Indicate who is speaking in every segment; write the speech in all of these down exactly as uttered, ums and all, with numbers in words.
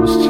Speaker 1: есть.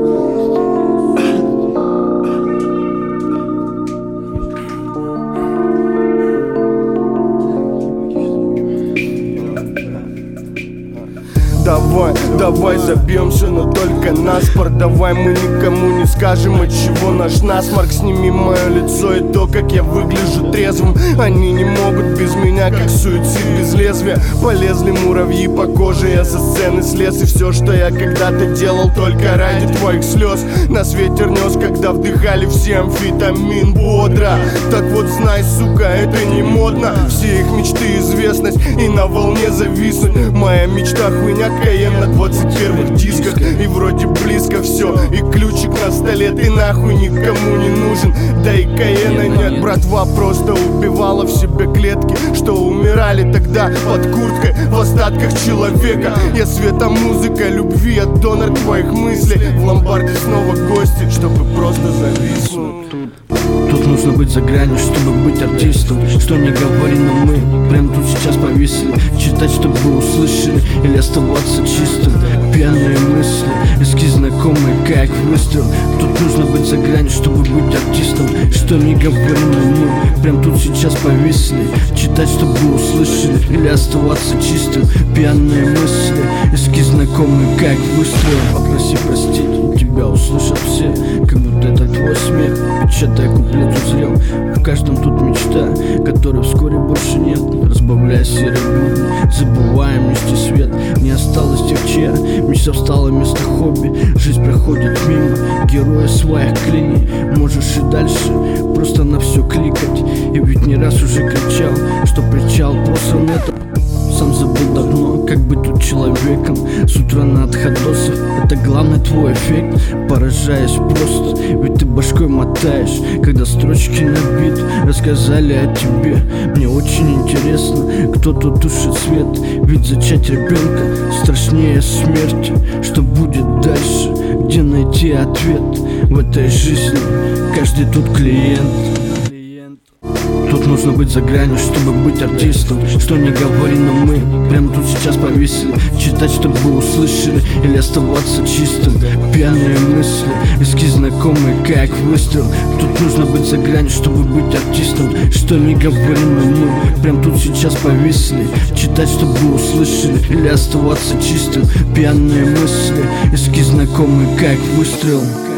Speaker 2: Давай, давай забьемся, но только на спор. Давай мы никому не скажем, от чего наш насморк. Сними мое лицо и то, как я выгляжу трезвым. Они не могут без меня, как суицид без лезвия. Полезли муравьи по коже, я со сцены слез. И все, что я когда-то делал, только ради твоих слез, нас ветер нес, когда вдыхали все амфетамин бодро. Так вот знай, сука, это не модно. Все их мечты известность и на волне зависнуть. Моя мечта хуйня Каен на двадцать первых дисках. И вроде близко все, и ключик на столе. Ты нахуй никому не нужен, да и Каена нет. Братва просто убивала в себе клетки, что умирали тогда под курткой в остатках человека. Я света музыка любви, я донор твоих мыслей. В ломбарде снова гости, чтобы просто зависнуть.
Speaker 1: Тут нужно быть за гранью, чтобы быть артистом. Что не говори, но мы прямо тут сейчас повисли. Читать, чтобы услышали, или оставаться чистым. Пьяные мысли, эскиз знакомые, как выстрел. Тут нужно быть за гранью, чтобы быть артистом. Что не говори, но мы прямо тут сейчас повисли. Читать, чтобы услышали, или оставаться чистым. Пьяные мысли, эскиз знакомые, как выстрел. Попроси простить, тебя услышат все, как будто это твой смех. Печатай куплет узрел, в каждом тут мечта, которой вскоре больше нет. Разбавляя серые будни, забываем нести свет. Не осталось тех, чья мечта встала вместо хобби. Жизнь проходит мимо, героя своих клиний. Можешь и дальше просто на все кликать. И ведь не раз уже кричал, что причал просто это. Сам забыл давно, как быть тут человеком. С утра на отходосов, это главный твой эффект. Поражаясь просто, ведь ты башкой мотаешь, когда строчки на бит рассказали о тебе. Мне очень интересно, кто тут тушит свет. Ведь зачать ребенка страшнее смерти. Что будет дальше, где найти ответ в этой жизни? Каждый тут клиент. Тут нужно быть за гранью, чтобы быть артистом. Что не говори, но мы прямо тут сейчас повисли. Читать, чтобы услышали, или оставаться чистым. Пьяные мысли, эскиз знакомые, как выстрел. Тут нужно быть за гранью, чтобы быть артистом. Что не говори, но мы прямо тут сейчас повисли. Читать, чтобы услышали, или оставаться чистым. Пьяные мысли, эскиз знакомые, как выстрел.